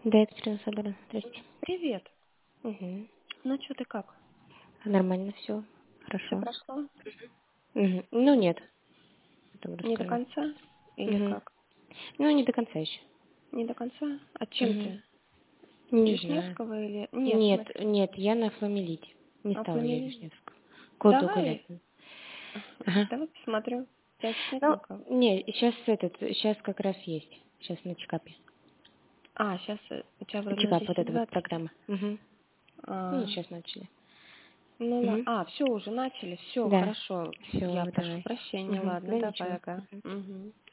Да, Екатерина Соболевна, здрасте. Привет. Угу. Ну что ты как? Нормально все, Все хорошо. прошло? Угу. Ну, нет, потом Не до расскажу. конца? Или Угу. как? Ну, не до конца еще. Не до конца? А чем Угу. ты? Не знаю. Вишневского или... Нет, в Нет, смысле. нет, я на фламелите. Не А стала я фламелин? Вишневскую. Коду Давай. гулять. Ага. Давай посмотрю. 5 Ну, цветников. не, сейчас как раз есть. Сейчас на чекапе. А, сейчас у тебя вроде на Чекап, вот эта вот 10-20. программа. Угу. Ну, А, сейчас начали. ну ладно. Угу. А, все, уже начали. Все, Да. хорошо. Я Все, прошу давай. прощения. Угу. Ладно, Да давай, ничего. ага. Мгм. Угу.